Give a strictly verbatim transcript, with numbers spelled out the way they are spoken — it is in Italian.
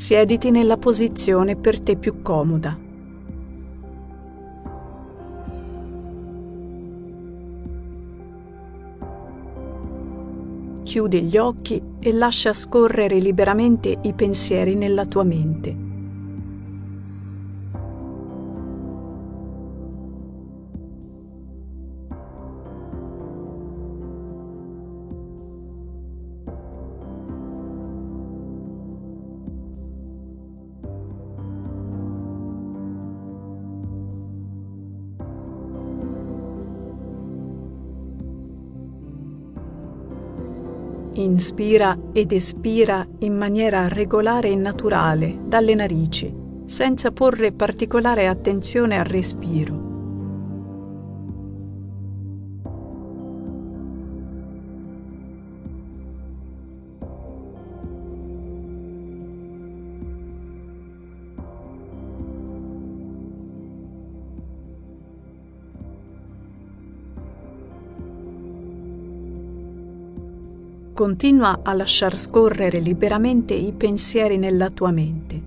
Siediti nella posizione per te più comoda. Chiudi gli occhi e lascia scorrere liberamente i pensieri nella tua mente. Inspira ed espira in maniera regolare e naturale dalle narici, senza porre particolare attenzione al respiro. Continua a lasciar scorrere liberamente i pensieri nella tua mente.